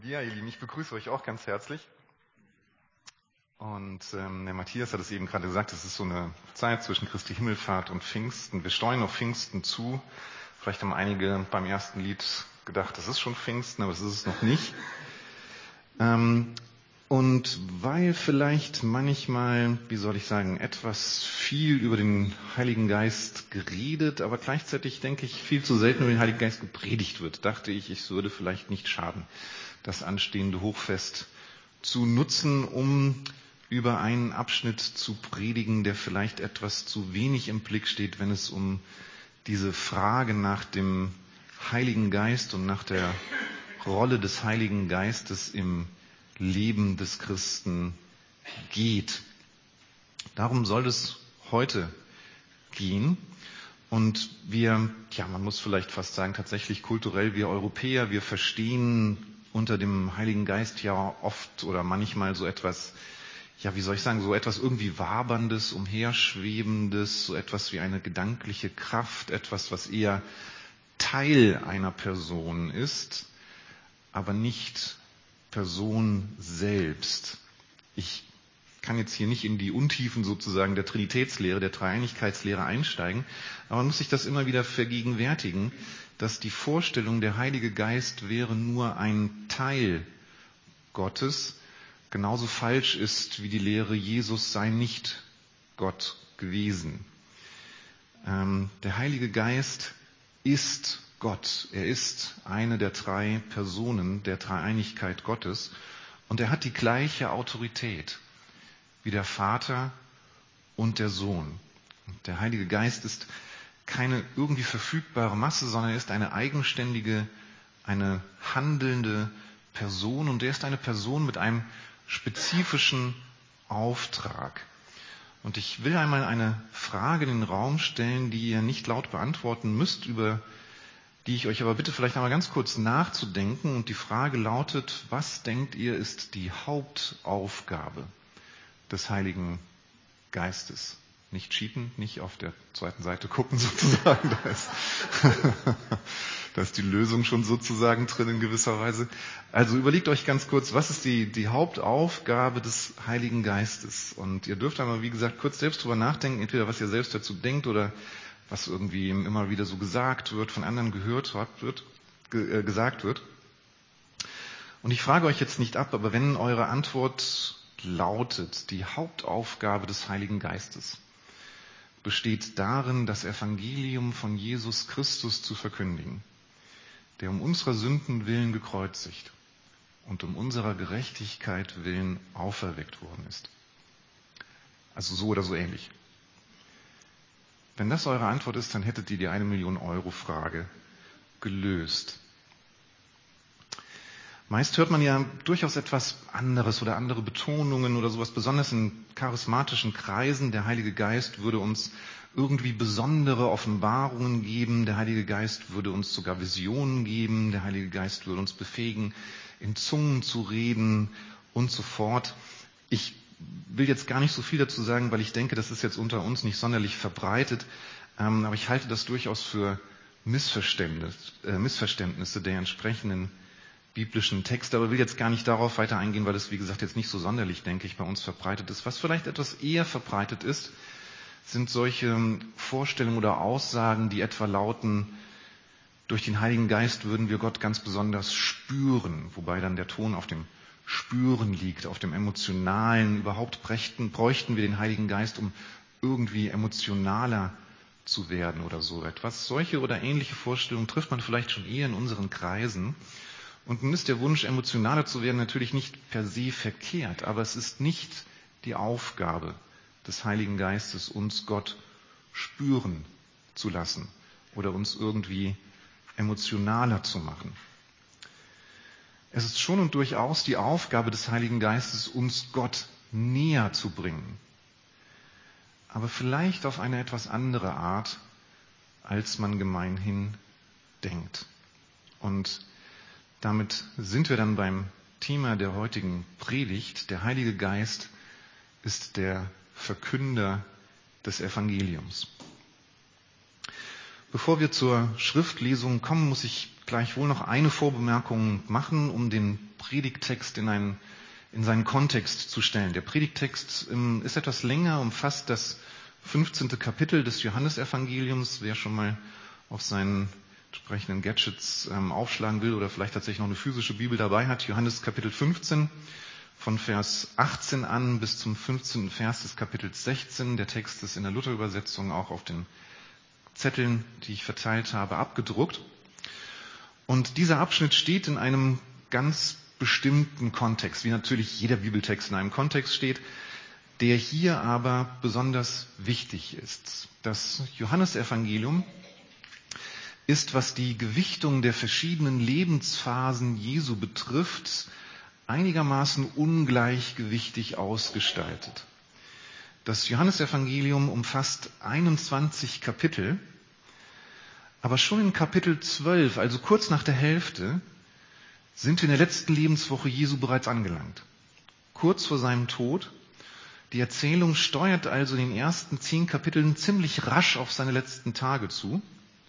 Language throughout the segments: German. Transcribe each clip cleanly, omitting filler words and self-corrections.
Ja, ihr Lieben, ich begrüße euch auch ganz herzlich. Und der Matthias hat es eben gerade gesagt, es ist so eine Zeit zwischen Christi Himmelfahrt und Pfingsten. Wir steuern auf Pfingsten zu. Vielleicht haben einige beim ersten Lied gedacht, das ist schon Pfingsten, aber das ist es noch nicht. Und weil vielleicht manchmal, etwas viel über den Heiligen Geist geredet, aber gleichzeitig, denke ich, viel zu selten über den Heiligen Geist gepredigt wird, dachte ich, es würde vielleicht nicht schaden, das anstehende Hochfest zu nutzen, um über einen Abschnitt zu predigen, der vielleicht etwas zu wenig im Blick steht, wenn es um diese Frage nach dem Heiligen Geist und nach der Rolle des Heiligen Geistes im Leben des Christen geht. Darum soll es heute gehen. Und man muss vielleicht fast sagen, tatsächlich kulturell, wir Europäer, wir verstehen unter dem Heiligen Geist ja oft oder manchmal so etwas, so etwas irgendwie Waberndes, Umherschwebendes, so etwas wie eine gedankliche Kraft, etwas, was eher Teil einer Person ist, aber nicht Person selbst. Ich kann jetzt hier nicht in die Untiefen sozusagen der Trinitätslehre, der Dreieinigkeitslehre einsteigen, aber man muss sich das immer wieder vergegenwärtigen, dass die Vorstellung, der Heilige Geist wäre nur ein Teil Gottes, genauso falsch ist wie die Lehre, Jesus sei nicht Gott gewesen. Der Heilige Geist ist Gott. Er ist eine der drei Personen der Dreieinigkeit Gottes und er hat die gleiche Autorität wie der Vater und der Sohn. Der Heilige Geist ist keine irgendwie verfügbare Masse, sondern er ist eine eigenständige, eine handelnde Person und er ist eine Person mit einem spezifischen Auftrag. Und ich will einmal eine Frage in den Raum stellen, die ihr nicht laut beantworten müsst, über die ich euch aber bitte vielleicht einmal ganz kurz nachzudenken. Und die Frage lautet, was denkt ihr ist die Hauptaufgabe des Heiligen Geistes? Nicht cheaten, nicht auf der zweiten Seite gucken sozusagen, da ist die Lösung schon sozusagen drin in gewisser Weise. Also überlegt euch ganz kurz, was ist die Hauptaufgabe des Heiligen Geistes? Und ihr dürft einmal, wie gesagt, kurz selbst drüber nachdenken, entweder was ihr selbst dazu denkt oder was irgendwie immer wieder so gesagt wird, von anderen gesagt wird. Und ich frage euch jetzt nicht ab, aber wenn eure Antwort lautet, die Hauptaufgabe des Heiligen Geistes besteht darin, das Evangelium von Jesus Christus zu verkündigen, der um unserer Sünden willen gekreuzigt und um unserer Gerechtigkeit willen auferweckt worden ist. Also so oder so ähnlich. Wenn das eure Antwort ist, dann hättet ihr die 1-Million-Euro-Frage gelöst. Meist hört man ja durchaus etwas anderes oder andere Betonungen oder sowas, besonders in charismatischen Kreisen. Der Heilige Geist würde uns irgendwie besondere Offenbarungen geben. Der Heilige Geist würde uns sogar Visionen geben. Der Heilige Geist würde uns befähigen, in Zungen zu reden und so fort. Ich will jetzt gar nicht so viel dazu sagen, weil ich denke, das ist jetzt unter uns nicht sonderlich verbreitet. Aber ich halte das durchaus für Missverständnisse der entsprechenden biblischen Texte, aber will jetzt gar nicht darauf weiter eingehen, weil es, wie gesagt, jetzt nicht so sonderlich, denke ich, bei uns verbreitet ist. Was vielleicht etwas eher verbreitet ist, sind solche Vorstellungen oder Aussagen, die etwa lauten, durch den Heiligen Geist würden wir Gott ganz besonders spüren, wobei dann der Ton auf dem Spüren liegt, auf dem Emotionalen. Überhaupt bräuchten wir den Heiligen Geist, um irgendwie emotionaler zu werden oder so etwas. Solche oder ähnliche Vorstellungen trifft man vielleicht schon eher in unseren Kreisen. Und nun ist der Wunsch, emotionaler zu werden, natürlich nicht per se verkehrt, aber es ist nicht die Aufgabe des Heiligen Geistes, uns Gott spüren zu lassen oder uns irgendwie emotionaler zu machen. Es ist schon und durchaus die Aufgabe des Heiligen Geistes, uns Gott näher zu bringen, aber vielleicht auf eine etwas andere Art, als man gemeinhin denkt. Und damit sind wir dann beim Thema der heutigen Predigt. Der Heilige Geist ist der Verkünder des Evangeliums. Bevor wir zur Schriftlesung kommen, muss ich gleichwohl noch eine Vorbemerkung machen, um den Predigttext in seinen Kontext zu stellen. Der Predigttext ist etwas länger, umfasst das 15. Kapitel des Johannesevangeliums. Wer schon mal auf seinen entsprechenden Gadgets aufschlagen will oder vielleicht tatsächlich noch eine physische Bibel dabei hat, Johannes Kapitel 15 von Vers 18 an bis zum 15. Vers des Kapitels 16. Der Text ist in der Luther-Übersetzung auch auf den Zetteln, die ich verteilt habe, abgedruckt. Und dieser Abschnitt steht in einem ganz bestimmten Kontext, wie natürlich jeder Bibeltext in einem Kontext steht, der hier aber besonders wichtig ist. Das Johannesevangelium ist, was die Gewichtung der verschiedenen Lebensphasen Jesu betrifft, einigermaßen ungleichgewichtig ausgestaltet. Das Johannesevangelium umfasst 21 Kapitel, aber schon in Kapitel 12, also kurz nach der Hälfte, sind wir in der letzten Lebenswoche Jesu bereits angelangt. Kurz vor seinem Tod. Die Erzählung steuert also in den ersten 10 Kapiteln ziemlich rasch auf seine letzten Tage zu.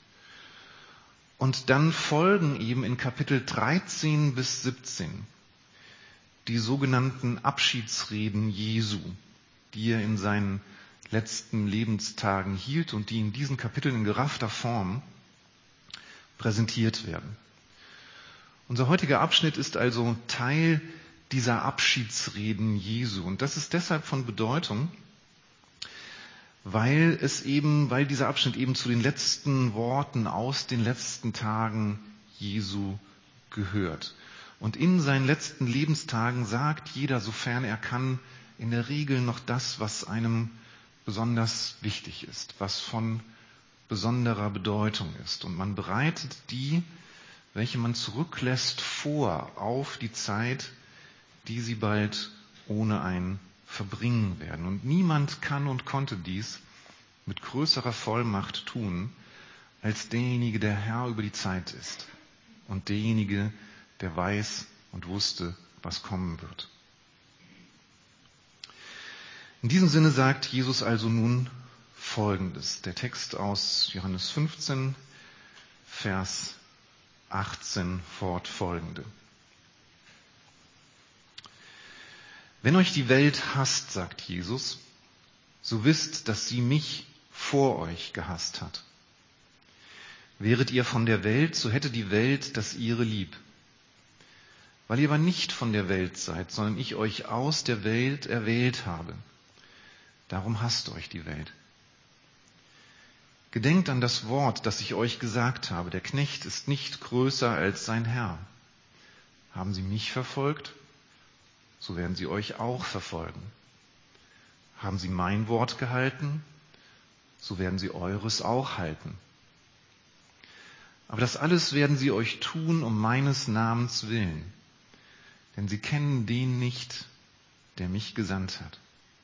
Und dann folgen eben in Kapitel 13 bis 17 die sogenannten Abschiedsreden Jesu, die er in seinen letzten Lebenstagen hielt und die in diesen Kapiteln in geraffter Form präsentiert werden. Unser heutiger Abschnitt ist also Teil dieser Abschiedsreden Jesu. Und das ist deshalb von Bedeutung, weil dieser Abschnitt eben zu den letzten Worten aus den letzten Tagen Jesu gehört. Und in seinen letzten Lebenstagen sagt jeder, sofern er kann, in der Regel noch das, was einem besonders wichtig ist, was von besonderer Bedeutung ist. Und man bereitet die, welche man zurücklässt, vor auf die Zeit, die sie bald ohne ein verbringen werden. Und niemand kann und konnte dies mit größerer Vollmacht tun, als derjenige, der Herr über die Zeit ist und derjenige, der weiß und wusste, was kommen wird. In diesem Sinne sagt Jesus also nun Folgendes. Der Text aus Johannes 15, Vers 18 fortfolgende. Wenn euch die Welt hasst, sagt Jesus, so wisst, dass sie mich vor euch gehasst hat. Wäret ihr von der Welt, so hätte die Welt das ihre lieb. Weil ihr aber nicht von der Welt seid, sondern ich euch aus der Welt erwählt habe. Darum hasst euch die Welt. Gedenkt an das Wort, das ich euch gesagt habe. Der Knecht ist nicht größer als sein Herr. Haben sie mich verfolgt, so werden sie euch auch verfolgen. Haben sie mein Wort gehalten, so werden sie eures auch halten. Aber das alles werden sie euch tun um meines Namens willen, denn sie kennen den nicht, der mich gesandt hat.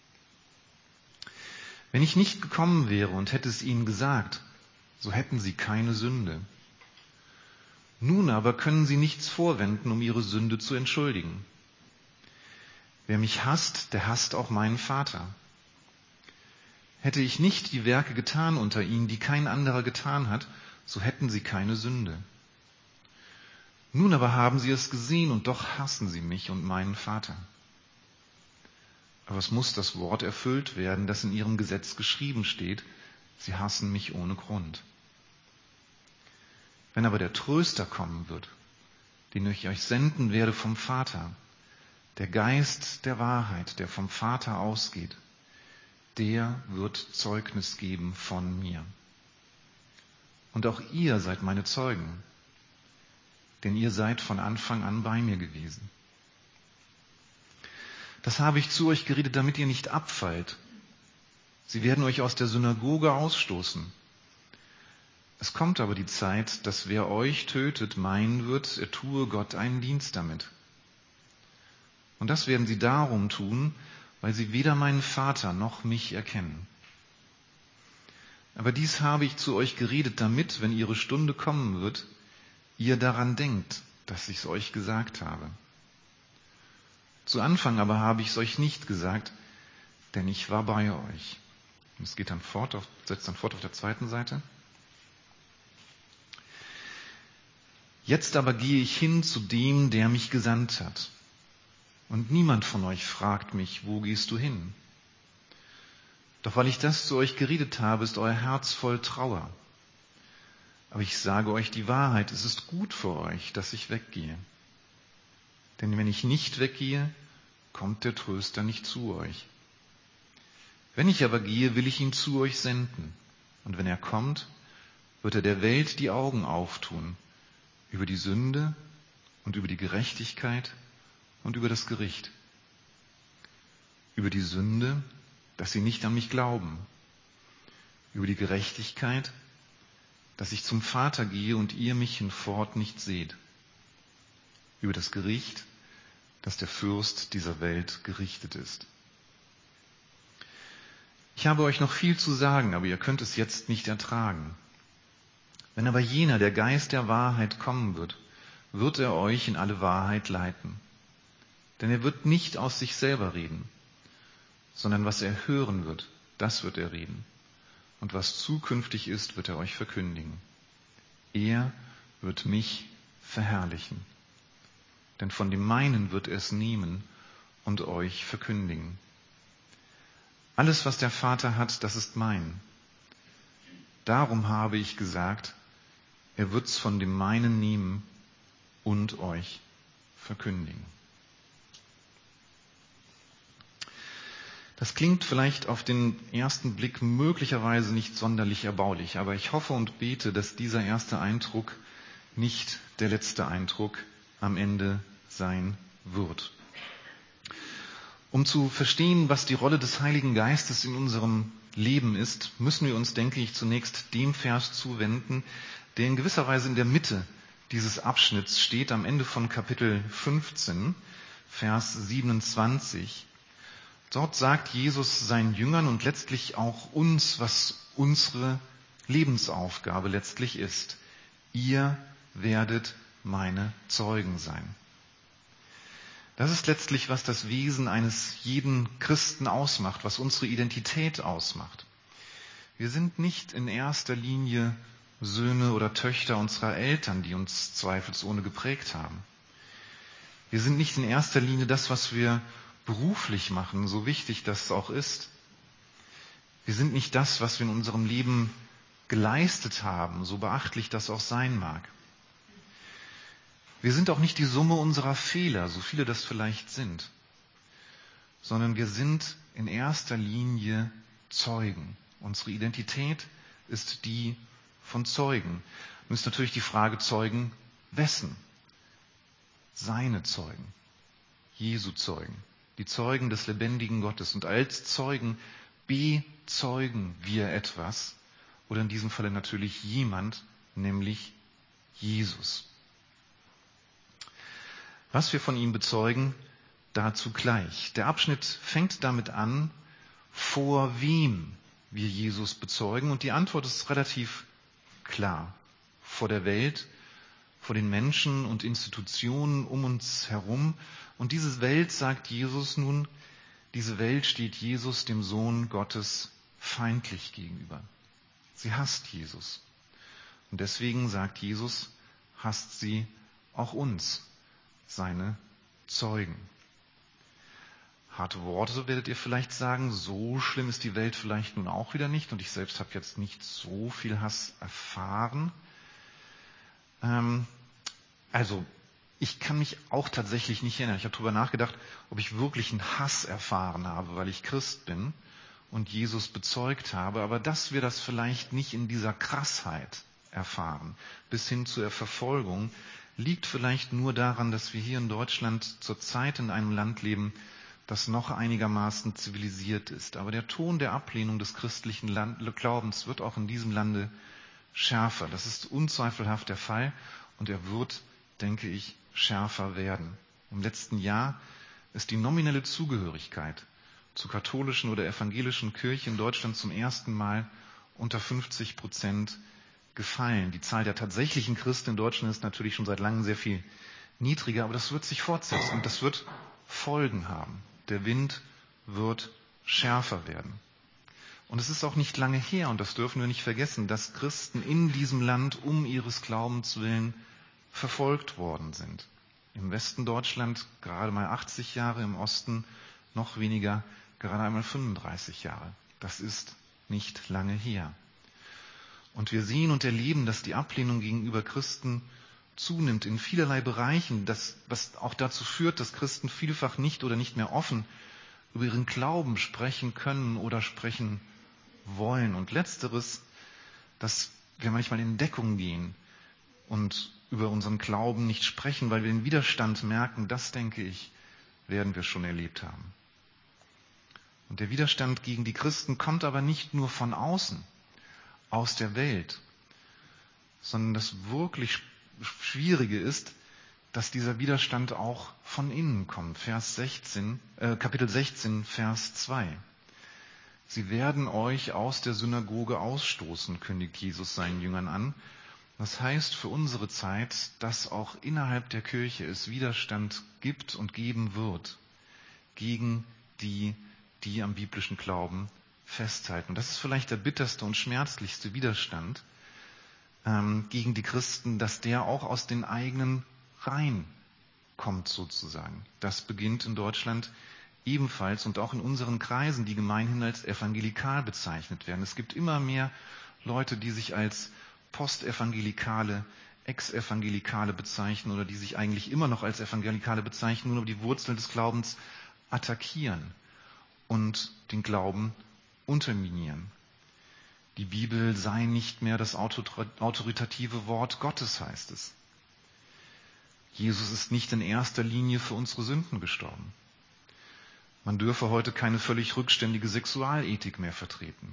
Wenn ich nicht gekommen wäre und hätte es ihnen gesagt, so hätten sie keine Sünde. Nun aber können sie nichts vorwenden, um ihre Sünde zu entschuldigen. Wer mich hasst, der hasst auch meinen Vater. Hätte ich nicht die Werke getan unter ihnen, die kein anderer getan hat, so hätten sie keine Sünde. Nun aber haben sie es gesehen und doch hassen sie mich und meinen Vater. Aber es muss das Wort erfüllt werden, das in ihrem Gesetz geschrieben steht. Sie hassen mich ohne Grund. Wenn aber der Tröster kommen wird, den ich euch senden werde vom Vater, der Geist der Wahrheit, der vom Vater ausgeht, der wird Zeugnis geben von mir. Und auch ihr seid meine Zeugen, denn ihr seid von Anfang an bei mir gewesen. Das habe ich zu euch geredet, damit ihr nicht abfallt. Sie werden euch aus der Synagoge ausstoßen. Es kommt aber die Zeit, dass wer euch tötet, meinen wird, er tue Gott einen Dienst damit. Und das werden sie darum tun, weil sie weder meinen Vater noch mich erkennen. Aber dies habe ich zu euch geredet, damit, wenn ihre Stunde kommen wird, ihr daran denkt, dass ich es euch gesagt habe. Zu Anfang aber habe ich es euch nicht gesagt, denn ich war bei euch. Und es geht dann setzt dann fort auf der zweiten Seite. Jetzt aber gehe ich hin zu dem, der mich gesandt hat. Und niemand von euch fragt mich, wo gehst du hin? Doch weil ich das zu euch geredet habe, ist euer Herz voll Trauer. Aber ich sage euch die Wahrheit, es ist gut für euch, dass ich weggehe. Denn wenn ich nicht weggehe, kommt der Tröster nicht zu euch. Wenn ich aber gehe, will ich ihn zu euch senden. Und wenn er kommt, wird er der Welt die Augen auftun über die Sünde und über die Gerechtigkeit und über das Gericht. Über die Sünde, dass sie nicht an mich glauben. Über die Gerechtigkeit, dass ich zum Vater gehe und ihr mich hinfort nicht seht. Über das Gericht, dass der Fürst dieser Welt gerichtet ist. Ich habe euch noch viel zu sagen, aber ihr könnt es jetzt nicht ertragen. Wenn aber jener, der Geist der Wahrheit, kommen wird, wird er euch in alle Wahrheit leiten. Denn er wird nicht aus sich selber reden, sondern was er hören wird, das wird er reden. Und was zukünftig ist, wird er euch verkündigen. Er wird mich verherrlichen. Denn von dem meinen wird er es nehmen und euch verkündigen. Alles, was der Vater hat, das ist mein. Darum habe ich gesagt, er wird's von dem meinen nehmen und euch verkündigen. Das klingt vielleicht auf den ersten Blick möglicherweise nicht sonderlich erbaulich, aber ich hoffe und bete, dass dieser erste Eindruck nicht der letzte Eindruck am Ende sein wird. Um zu verstehen, was die Rolle des Heiligen Geistes in unserem Leben ist, müssen wir uns, denke ich, zunächst dem Vers zuwenden, der in gewisser Weise in der Mitte dieses Abschnitts steht, am Ende von Kapitel 15, Vers 27. Dort sagt Jesus seinen Jüngern und letztlich auch uns, was unsere Lebensaufgabe letztlich ist. Ihr werdet meine Zeugen sein. Das ist letztlich, was das Wesen eines jeden Christen ausmacht, was unsere Identität ausmacht. Wir sind nicht in erster Linie Söhne oder Töchter unserer Eltern, die uns zweifelsohne geprägt haben. Wir sind nicht in erster Linie das, was wir beruflich machen, so wichtig das auch ist. Wir sind nicht das, was wir in unserem Leben geleistet haben, so beachtlich das auch sein mag. Wir sind auch nicht die Summe unserer Fehler, so viele das vielleicht sind, sondern wir sind in erster Linie Zeugen. Unsere Identität ist die von Zeugen. Nun ist natürlich die Frage, Zeugen wessen? Seine Zeugen, Jesu Zeugen, die Zeugen des lebendigen Gottes. Und als Zeugen bezeugen wir etwas, oder in diesem Falle natürlich jemand, nämlich Jesus. Was wir von ihm bezeugen, dazu gleich. Der Abschnitt fängt damit an, vor wem wir Jesus bezeugen. Und die Antwort ist relativ klar. Vor der Welt, vor den Menschen und Institutionen um uns herum. Und diese Welt, sagt Jesus nun, diese Welt steht Jesus, dem Sohn Gottes, feindlich gegenüber. Sie hasst Jesus. Und deswegen, sagt Jesus, hasst sie auch uns, seine Zeugen. Harte Worte werdet ihr vielleicht sagen, so schlimm ist die Welt vielleicht nun auch wieder nicht. Und ich selbst habe jetzt nicht so viel Hass erfahren. Also ich kann mich auch tatsächlich nicht erinnern. Ich habe darüber nachgedacht, ob ich wirklich einen Hass erfahren habe, weil ich Christ bin und Jesus bezeugt habe. Aber dass wir das vielleicht nicht in dieser Krassheit erfahren, bis hin zur Verfolgung, liegt vielleicht nur daran, dass wir hier in Deutschland zurzeit in einem Land leben, das noch einigermaßen zivilisiert ist. Aber der Ton der Ablehnung des christlichen Glaubens wird auch in diesem Lande schärfer. Das ist unzweifelhaft der Fall und er wird, denke ich, schärfer werden. Im letzten Jahr ist die nominelle Zugehörigkeit zur katholischen oder evangelischen Kirche in Deutschland zum ersten Mal unter 50% gefallen. Die Zahl der tatsächlichen Christen in Deutschland ist natürlich schon seit langem sehr viel niedriger, aber das wird sich fortsetzen und das wird Folgen haben. Der Wind wird schärfer werden. Und es ist auch nicht lange her, und das dürfen wir nicht vergessen, dass Christen in diesem Land um ihres Glaubens willen verfolgt worden sind. Im Westen Deutschland gerade mal 80 Jahre, im Osten noch weniger, gerade einmal 35 Jahre. Das ist nicht lange her. Und wir sehen und erleben, dass die Ablehnung gegenüber Christen zunimmt in vielerlei Bereichen, was auch dazu führt, dass Christen vielfach nicht oder nicht mehr offen über ihren Glauben sprechen können oder sprechen wollen. Und letzteres, dass wir manchmal in Deckung gehen und über unseren Glauben nicht sprechen, weil wir den Widerstand merken, das, denke ich, werden wir schon erlebt haben. Und der Widerstand gegen die Christen kommt aber nicht nur von außen, aus der Welt, sondern das wirklich Schwierige ist, dass dieser Widerstand auch von innen kommt. Kapitel 16, Vers 2. Sie werden euch aus der Synagoge ausstoßen, kündigt Jesus seinen Jüngern an. Das heißt für unsere Zeit, dass auch innerhalb der Kirche es Widerstand gibt und geben wird gegen die am biblischen Glauben festhalten. Das ist vielleicht der bitterste und schmerzlichste Widerstand gegen die Christen, dass der auch aus den eigenen Reihen kommt sozusagen. Das beginnt in Deutschland ebenfalls und auch in unseren Kreisen, die gemeinhin als evangelikal bezeichnet werden. Es gibt immer mehr Leute, die sich als Postevangelikale, Ex-Evangelikale bezeichnen oder die sich eigentlich immer noch als Evangelikale bezeichnen, nur die Wurzeln des Glaubens attackieren und den Glauben unterminieren. Die Bibel sei nicht mehr das autoritative Wort Gottes, heißt es. Jesus ist nicht in erster Linie für unsere Sünden gestorben. Man dürfe heute keine völlig rückständige Sexualethik mehr vertreten.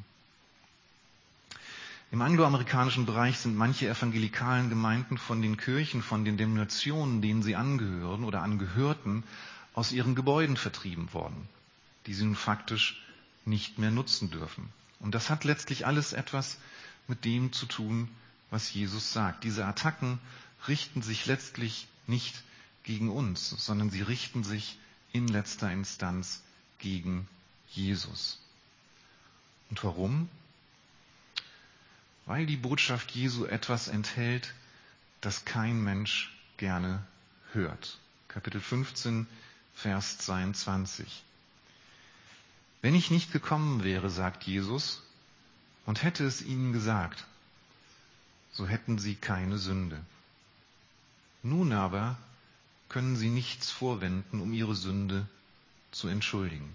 Im angloamerikanischen Bereich sind manche evangelikalen Gemeinden von den Kirchen, von den Denominationen, denen sie angehören oder angehörten, aus ihren Gebäuden vertrieben worden, die sie nun faktisch nicht mehr nutzen dürfen. Und das hat letztlich alles etwas mit dem zu tun, was Jesus sagt. Diese Attacken richten sich letztlich nicht gegen uns, sondern sie richten sich in letzter Instanz gegen Jesus. Und warum? Weil die Botschaft Jesu etwas enthält, das kein Mensch gerne hört. Kapitel 15, Vers 22. Wenn ich nicht gekommen wäre, sagt Jesus, und hätte es ihnen gesagt, so hätten sie keine Sünde. Nun aber können sie nichts vorwenden, um ihre Sünde zu entschuldigen.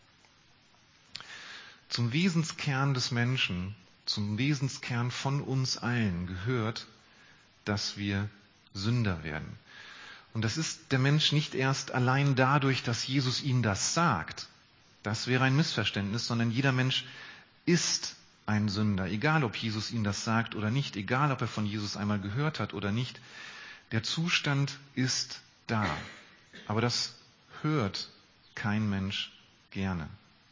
Zum Wesenskern des Menschen, zum Wesenskern von uns allen gehört, dass wir Sünder werden. Und das ist der Mensch nicht erst allein dadurch, dass Jesus ihnen das sagt. Das wäre ein Missverständnis, sondern jeder Mensch ist ein Sünder, egal ob Jesus ihm das sagt oder nicht, egal ob er von Jesus einmal gehört hat oder nicht. Der Zustand ist da, aber das hört kein Mensch gerne.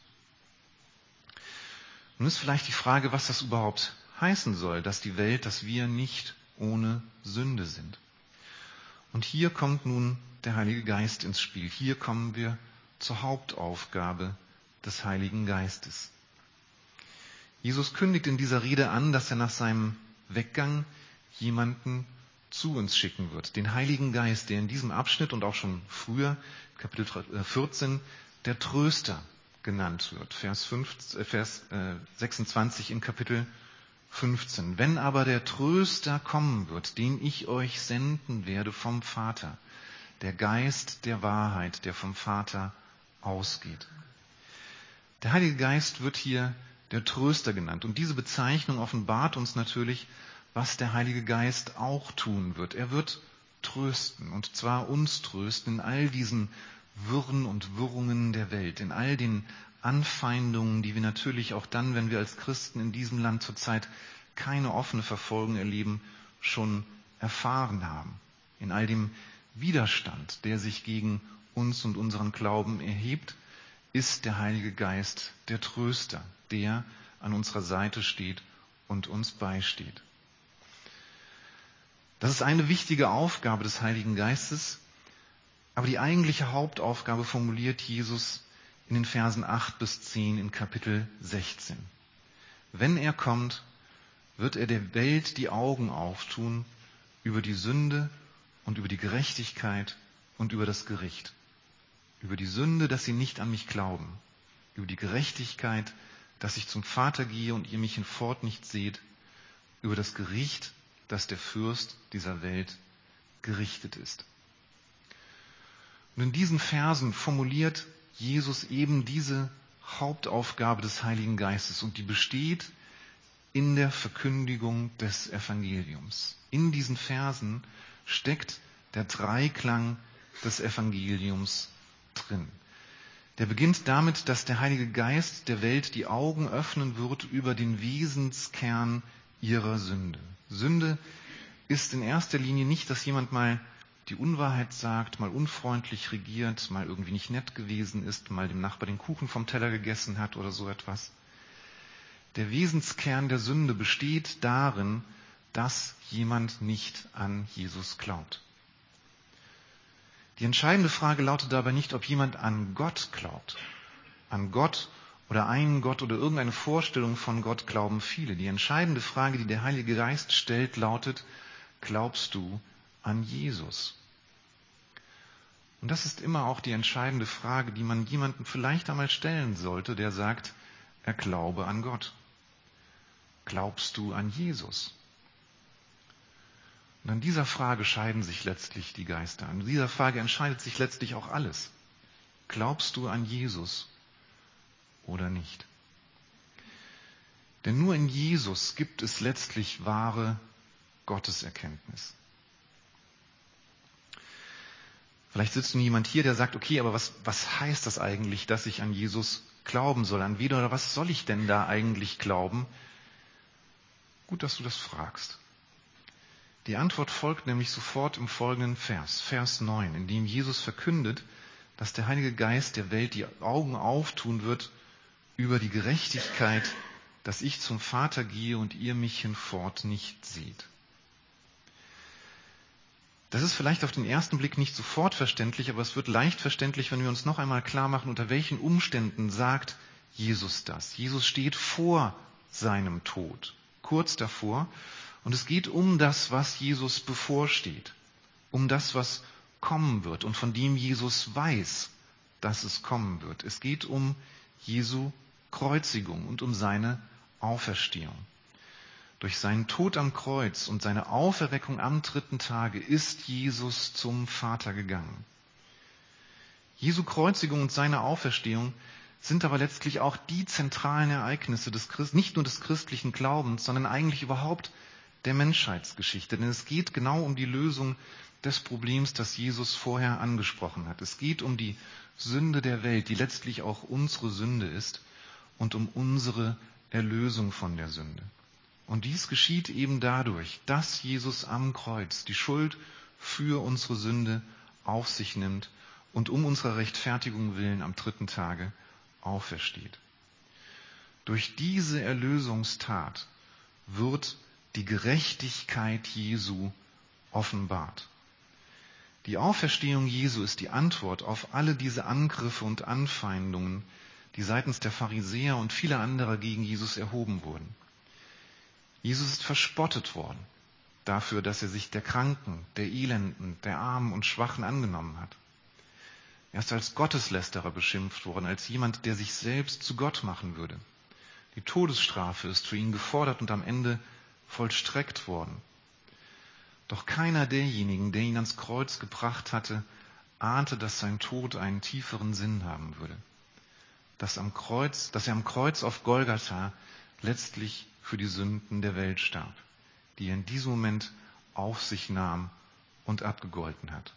Nun ist vielleicht die Frage, was das überhaupt heißen soll, dass die Welt, dass wir nicht ohne Sünde sind. Und hier kommt nun der Heilige Geist ins Spiel. Hier kommen wir zur Hauptaufgabe des Heiligen Geistes. Jesus kündigt in dieser Rede an, dass er nach seinem Weggang jemanden zu uns schicken wird. Den Heiligen Geist, der in diesem Abschnitt und auch schon früher, Kapitel 14, der Tröster genannt wird. Vers 26 in Kapitel 15. Wenn aber der Tröster kommen wird, den ich euch senden werde vom Vater, der Geist der Wahrheit, der vom Vater ausgeht. Der Heilige Geist wird hier der Tröster genannt. Und diese Bezeichnung offenbart uns natürlich, was der Heilige Geist auch tun wird. Er wird trösten, und zwar uns trösten in all diesen Wirren und Wirrungen der Welt, in all den Anfeindungen, die wir natürlich auch dann, wenn wir als Christen in diesem Land zurzeit keine offene Verfolgung erleben, schon erfahren haben. In all dem Widerstand, der sich gegen uns und unseren Glauben erhebt, ist der Heilige Geist der Tröster, der an unserer Seite steht und uns beisteht. Das ist eine wichtige Aufgabe des Heiligen Geistes, aber die eigentliche Hauptaufgabe formuliert Jesus in den Versen 8 bis 10 in Kapitel 16. Wenn er kommt, wird er der Welt die Augen auftun über die Sünde und über die Gerechtigkeit und über das Gericht. Über die Sünde, dass sie nicht an mich glauben. Über die Gerechtigkeit, dass ich zum Vater gehe und ihr mich hinfort nicht seht. Über das Gericht, dass der Fürst dieser Welt gerichtet ist. Und in diesen Versen formuliert Jesus eben diese Hauptaufgabe des Heiligen Geistes und die besteht in der Verkündigung des Evangeliums. In diesen Versen steckt der Dreiklang des Evangeliums drin. Der beginnt damit, dass der Heilige Geist der Welt die Augen öffnen wird über den Wesenskern ihrer Sünde. Sünde ist in erster Linie nicht, dass jemand mal die Unwahrheit sagt, mal unfreundlich regiert, mal irgendwie nicht nett gewesen ist, mal dem Nachbar den Kuchen vom Teller gegessen hat oder so etwas. Der Wesenskern der Sünde besteht darin, dass jemand nicht an Jesus glaubt. Die entscheidende Frage lautet dabei nicht, ob jemand an Gott glaubt. An Gott oder einen Gott oder irgendeine Vorstellung von Gott glauben viele. Die entscheidende Frage, die der Heilige Geist stellt, lautet, glaubst du an Jesus? Und das ist immer auch die entscheidende Frage, die man jemandem vielleicht einmal stellen sollte, der sagt, er glaube an Gott. Glaubst du an Jesus? Und an dieser Frage scheiden sich letztlich die Geister. An dieser Frage entscheidet sich letztlich auch alles. Glaubst du an Jesus oder nicht? Denn nur in Jesus gibt es letztlich wahre Gotteserkenntnis. Vielleicht sitzt nun jemand hier, der sagt, okay, aber was heißt das eigentlich, dass ich an Jesus glauben soll? An wen oder was soll ich denn da eigentlich glauben? Gut, dass du das fragst. Die Antwort folgt nämlich sofort im folgenden Vers, Vers 9, in dem Jesus verkündet, dass der Heilige Geist der Welt die Augen auftun wird über die Gerechtigkeit, dass ich zum Vater gehe und ihr mich hinfort nicht seht. Das ist vielleicht auf den ersten Blick nicht sofort verständlich, aber es wird leicht verständlich, wenn wir uns noch einmal klar machen, unter welchen Umständen sagt Jesus das. Jesus steht vor seinem Tod, kurz davor. Und es geht um das, was Jesus bevorsteht, um das, was kommen wird und von dem Jesus weiß, dass es kommen wird. Es geht um Jesu Kreuzigung und um seine Auferstehung. Durch seinen Tod am Kreuz und seine Auferweckung am 3. Tage ist Jesus zum Vater gegangen. Jesu Kreuzigung und seine Auferstehung sind aber letztlich auch die zentralen Ereignisse nicht nur des christlichen Glaubens, sondern eigentlich überhaupt der Menschheitsgeschichte. Denn es geht genau um die Lösung des Problems, das Jesus vorher angesprochen hat. Es geht um die Sünde der Welt, die letztlich auch unsere Sünde ist, und um unsere Erlösung von der Sünde. Und dies geschieht eben dadurch, dass Jesus am Kreuz die Schuld für unsere Sünde auf sich nimmt und um unserer Rechtfertigung willen am 3. Tage aufersteht. Durch diese Erlösungstat wird die Gerechtigkeit Jesu offenbart. Die Auferstehung Jesu ist die Antwort auf alle diese Angriffe und Anfeindungen, die seitens der Pharisäer und vieler anderer gegen Jesus erhoben wurden. Jesus ist verspottet worden dafür, dass er sich der Kranken, der Elenden, der Armen und Schwachen angenommen hat. Er ist als Gotteslästerer beschimpft worden, als jemand, der sich selbst zu Gott machen würde. Die Todesstrafe ist für ihn gefordert und am Ende vollstreckt worden. Doch keiner derjenigen, der ihn ans Kreuz gebracht hatte, ahnte, dass sein Tod einen tieferen Sinn haben würde. Dass er am Kreuz auf Golgatha letztlich für die Sünden der Welt starb, die er in diesem Moment auf sich nahm und abgegolten hat.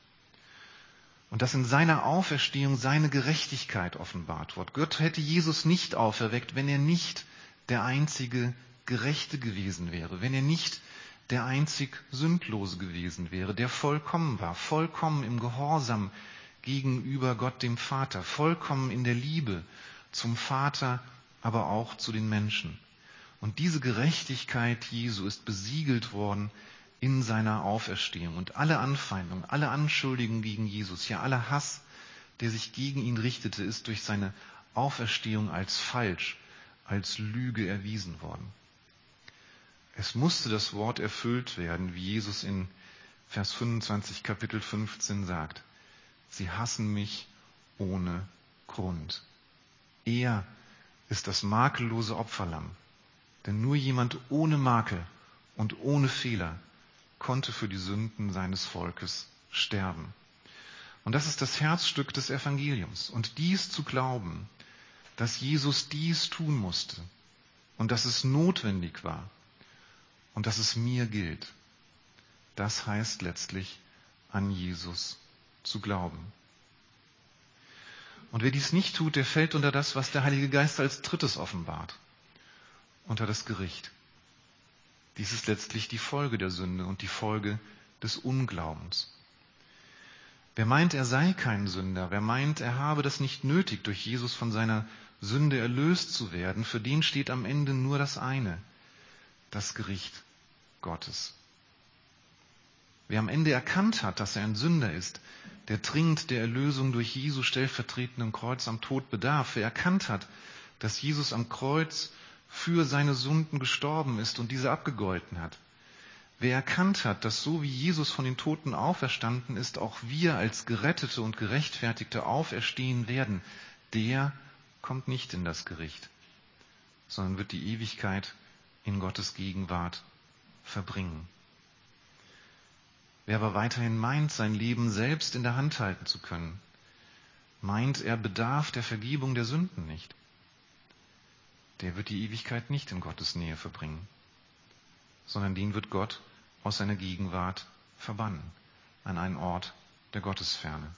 Und dass in seiner Auferstehung seine Gerechtigkeit offenbart wird. Gott hätte Jesus nicht auferweckt, wenn er nicht der einzige Gerechte gewesen wäre, wenn er nicht der einzig Sündlose gewesen wäre, der vollkommen war, vollkommen im Gehorsam gegenüber Gott dem Vater, vollkommen in der Liebe zum Vater, aber auch zu den Menschen. Und diese Gerechtigkeit Jesu ist besiegelt worden in seiner Auferstehung. Und alle Anfeindungen, alle Anschuldigungen gegen Jesus, ja aller Hass, der sich gegen ihn richtete, ist durch seine Auferstehung als falsch, als Lüge erwiesen worden. Es musste das Wort erfüllt werden, wie Jesus in Vers 25, Kapitel 15 sagt, sie hassen mich ohne Grund. Er ist das makellose Opferlamm, denn nur jemand ohne Makel und ohne Fehler konnte für die Sünden seines Volkes sterben. Und das ist das Herzstück des Evangeliums. Und dies zu glauben, dass Jesus dies tun musste und dass es notwendig war und dass es mir gilt, das heißt letztlich, an Jesus zu glauben. Und wer dies nicht tut, der fällt unter das, was der Heilige Geist als drittes offenbart, unter das Gericht. Dies ist letztlich die Folge der Sünde und die Folge des Unglaubens. Wer meint, er sei kein Sünder, wer meint, er habe das nicht nötig, durch Jesus von seiner Sünde erlöst zu werden, für den steht am Ende nur das eine, das Gericht Gottes. Wer am Ende erkannt hat, dass er ein Sünder ist, der dringend der Erlösung durch Jesu stellvertretenden Kreuz am Tod bedarf, wer erkannt hat, dass Jesus am Kreuz für seine Sünden gestorben ist und diese abgegolten hat, wer erkannt hat, dass so wie Jesus von den Toten auferstanden ist, auch wir als Gerettete und Gerechtfertigte auferstehen werden, der kommt nicht in das Gericht, sondern wird die Ewigkeit in Gottes Gegenwart verbringen. Wer aber weiterhin meint, sein Leben selbst in der Hand halten zu können, meint, er bedarf der Vergebung der Sünden nicht, der wird die Ewigkeit nicht in Gottes Nähe verbringen, sondern den wird Gott aus seiner Gegenwart verbannen, an einen Ort der Gottesferne.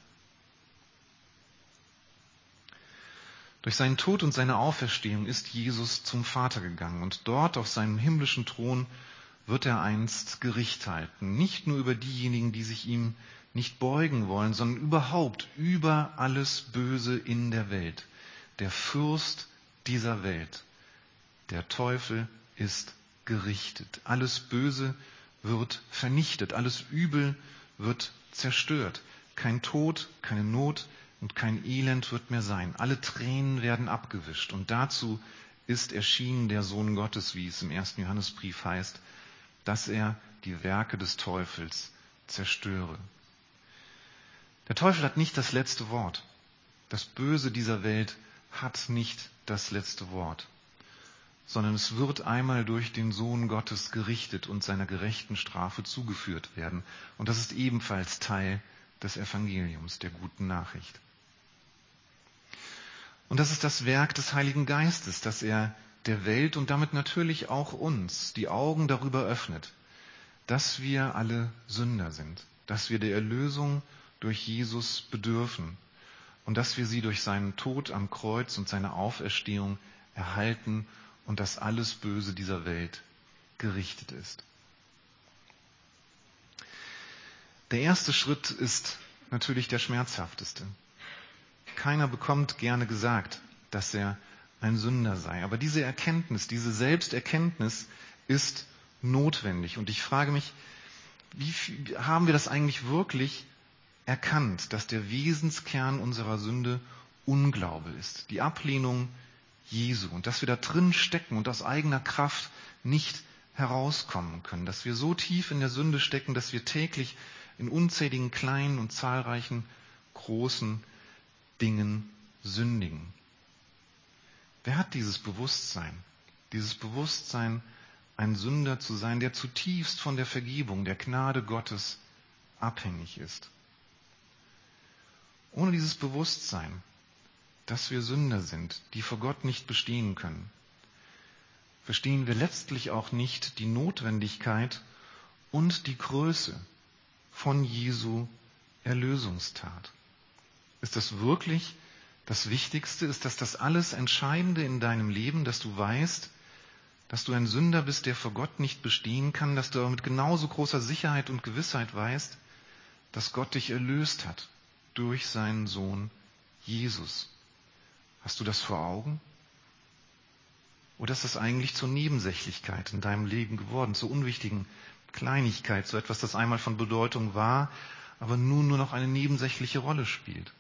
Durch seinen Tod und seine Auferstehung ist Jesus zum Vater gegangen und dort auf seinem himmlischen Thron wird er einst Gericht halten, nicht nur über diejenigen, die sich ihm nicht beugen wollen, sondern überhaupt über alles Böse in der Welt. Der Fürst dieser Welt, der Teufel, ist gerichtet. Alles Böse wird vernichtet, alles Übel wird zerstört. Kein Tod, keine Not und kein Elend wird mehr sein. Alle Tränen werden abgewischt. Und dazu ist erschienen der Sohn Gottes, wie es im 1. Johannesbrief heißt, dass er die Werke des Teufels zerstöre. Der Teufel hat nicht das letzte Wort. Das Böse dieser Welt hat nicht das letzte Wort, sondern es wird einmal durch den Sohn Gottes gerichtet und seiner gerechten Strafe zugeführt werden. Und das ist ebenfalls Teil des Evangeliums, der guten Nachricht. Und das ist das Werk des Heiligen Geistes, dass er der Welt und damit natürlich auch uns die Augen darüber öffnet, dass wir alle Sünder sind, dass wir der Erlösung durch Jesus bedürfen und dass wir sie durch seinen Tod am Kreuz und seine Auferstehung erhalten und dass alles Böse dieser Welt gerichtet ist. Der erste Schritt ist natürlich der schmerzhafteste. Keiner bekommt gerne gesagt, dass er ein Sünder sei. Aber diese Erkenntnis, diese Selbsterkenntnis ist notwendig. Und ich frage mich, wie haben wir das eigentlich wirklich erkannt, dass der Wesenskern unserer Sünde Unglaube ist, die Ablehnung Jesu, und dass wir da drin stecken und aus eigener Kraft nicht herauskommen können, dass wir so tief in der Sünde stecken, dass wir täglich in unzähligen kleinen und zahlreichen großen Dingen sündigen. Wer hat dieses Bewusstsein, ein Sünder zu sein, der zutiefst von der Vergebung, der Gnade Gottes abhängig ist? Ohne dieses Bewusstsein, dass wir Sünder sind, die vor Gott nicht bestehen können, verstehen wir letztlich auch nicht die Notwendigkeit und die Größe von Jesu Erlösungstat. Ist das wirklich das Wichtigste? Ist das alles Entscheidende in deinem Leben, dass du weißt, dass du ein Sünder bist, der vor Gott nicht bestehen kann, dass du aber mit genauso großer Sicherheit und Gewissheit weißt, dass Gott dich erlöst hat durch seinen Sohn Jesus? Hast du das vor Augen? Oder ist das eigentlich zur Nebensächlichkeit in deinem Leben geworden, zur unwichtigen Kleinigkeit, so etwas, das einmal von Bedeutung war, aber nun nur noch eine nebensächliche Rolle spielt?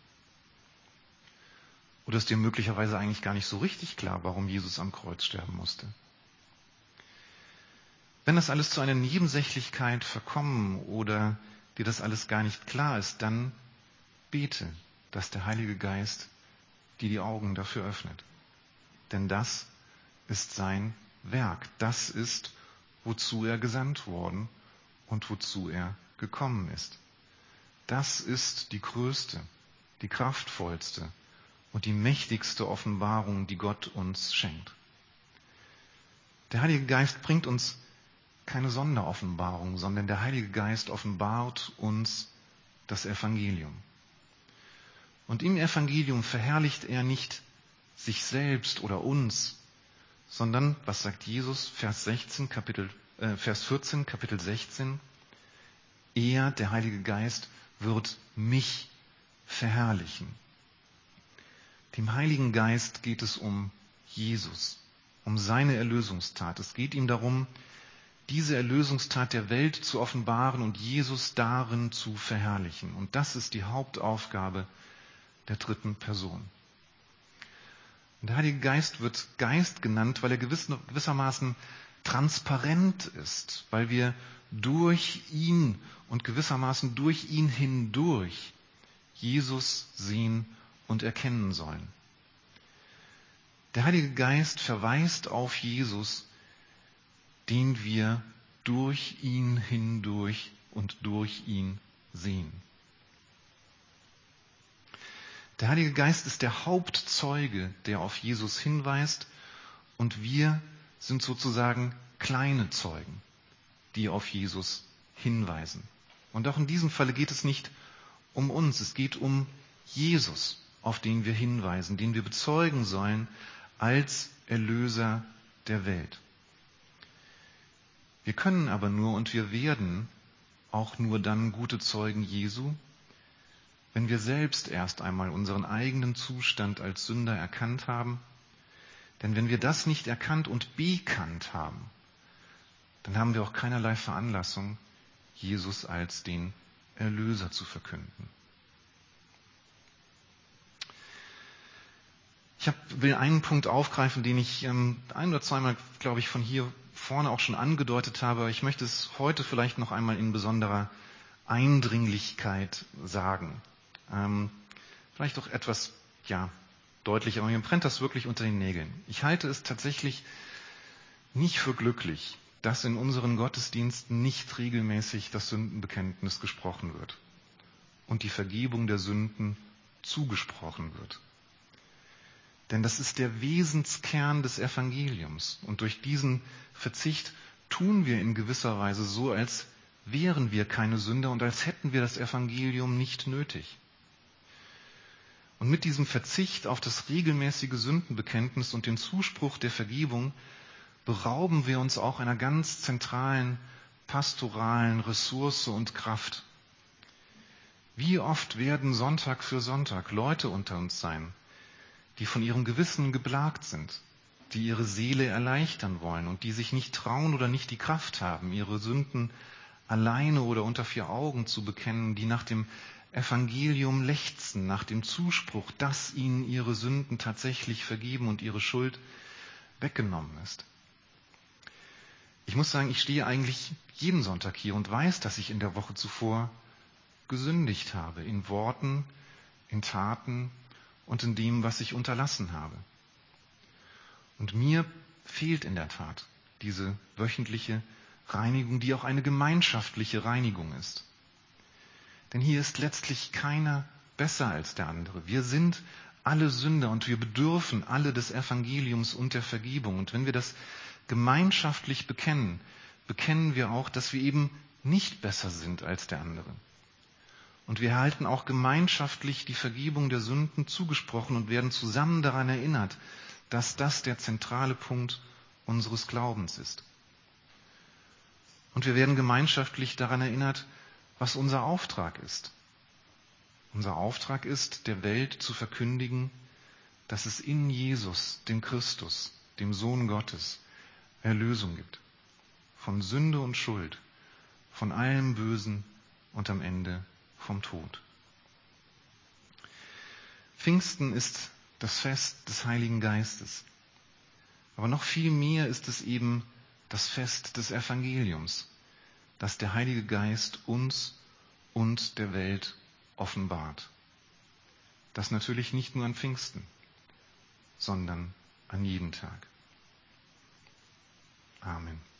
Oder ist dir möglicherweise eigentlich gar nicht so richtig klar, warum Jesus am Kreuz sterben musste? Wenn das alles zu einer Nebensächlichkeit verkommen oder dir das alles gar nicht klar ist, dann bete, dass der Heilige Geist dir die Augen dafür öffnet. Denn das ist sein Werk. Das ist, wozu er gesandt worden und wozu er gekommen ist. Das ist die größte, die kraftvollste und die mächtigste Offenbarung, die Gott uns schenkt. Der Heilige Geist bringt uns keine Sonderoffenbarung, sondern der Heilige Geist offenbart uns das Evangelium. Und im Evangelium verherrlicht er nicht sich selbst oder uns, sondern, was sagt Jesus, Vers 14, Kapitel 16, er, der Heilige Geist, wird mich verherrlichen. Dem Heiligen Geist geht es um Jesus, um seine Erlösungstat. Es geht ihm darum, diese Erlösungstat der Welt zu offenbaren und Jesus darin zu verherrlichen. Und das ist die Hauptaufgabe der dritten Person. Und der Heilige Geist wird Geist genannt, weil er gewissermaßen transparent ist, weil wir durch ihn und gewissermaßen durch ihn hindurch Jesus sehen und erkennen sollen. Der Heilige Geist verweist auf Jesus, den wir durch ihn hindurch und durch ihn sehen. Der Heilige Geist ist der Hauptzeuge, der auf Jesus hinweist, und wir sind sozusagen kleine Zeugen, die auf Jesus hinweisen. Und auch in diesem Falle geht es nicht um uns, es geht um Jesus, auf den wir hinweisen, den wir bezeugen sollen als Erlöser der Welt. Wir können aber nur und wir werden auch nur dann gute Zeugen Jesu, wenn wir selbst erst einmal unseren eigenen Zustand als Sünder erkannt haben. Denn wenn wir das nicht erkannt und bekannt haben, dann haben wir auch keinerlei Veranlassung, Jesus als den Erlöser zu verkünden. Ich will einen Punkt aufgreifen, den ich ein oder zweimal, glaube ich, von hier vorne auch schon angedeutet habe. Aber ich möchte es heute vielleicht noch einmal in besonderer Eindringlichkeit sagen. Vielleicht auch etwas, deutlicher, aber mir brennt das wirklich unter den Nägeln. Ich halte es tatsächlich nicht für glücklich, dass in unseren Gottesdiensten nicht regelmäßig das Sündenbekenntnis gesprochen wird und die Vergebung der Sünden zugesprochen wird. Denn das ist der Wesenskern des Evangeliums. Und durch diesen Verzicht tun wir in gewisser Weise so, als wären wir keine Sünder und als hätten wir das Evangelium nicht nötig. Und mit diesem Verzicht auf das regelmäßige Sündenbekenntnis und den Zuspruch der Vergebung berauben wir uns auch einer ganz zentralen pastoralen Ressource und Kraft. Wie oft werden Sonntag für Sonntag Leute unter uns sein, die von ihrem Gewissen geplagt sind, die ihre Seele erleichtern wollen und die sich nicht trauen oder nicht die Kraft haben, ihre Sünden alleine oder unter vier Augen zu bekennen, die nach dem Evangelium lechzen, nach dem Zuspruch, dass ihnen ihre Sünden tatsächlich vergeben und ihre Schuld weggenommen ist. Ich muss sagen, ich stehe eigentlich jeden Sonntag hier und weiß, dass ich in der Woche zuvor gesündigt habe, in Worten, in Taten und in dem, was ich unterlassen habe. Und mir fehlt in der Tat diese wöchentliche Reinigung, die auch eine gemeinschaftliche Reinigung ist. Denn hier ist letztlich keiner besser als der andere. Wir sind alle Sünder und wir bedürfen alle des Evangeliums und der Vergebung. Und wenn wir das gemeinschaftlich bekennen, bekennen wir auch, dass wir eben nicht besser sind als der andere. Und wir erhalten auch gemeinschaftlich die Vergebung der Sünden zugesprochen und werden zusammen daran erinnert, dass das der zentrale Punkt unseres Glaubens ist. Und wir werden gemeinschaftlich daran erinnert, was unser Auftrag ist. Unser Auftrag ist, der Welt zu verkündigen, dass es in Jesus, dem Christus, dem Sohn Gottes, Erlösung gibt. Von Sünde und Schuld, von allem Bösen und am Ende vom Tod. Pfingsten ist das Fest des Heiligen Geistes. Aber noch viel mehr ist es eben das Fest des Evangeliums, das der Heilige Geist uns und der Welt offenbart. Das natürlich nicht nur an Pfingsten, sondern an jedem Tag. Amen.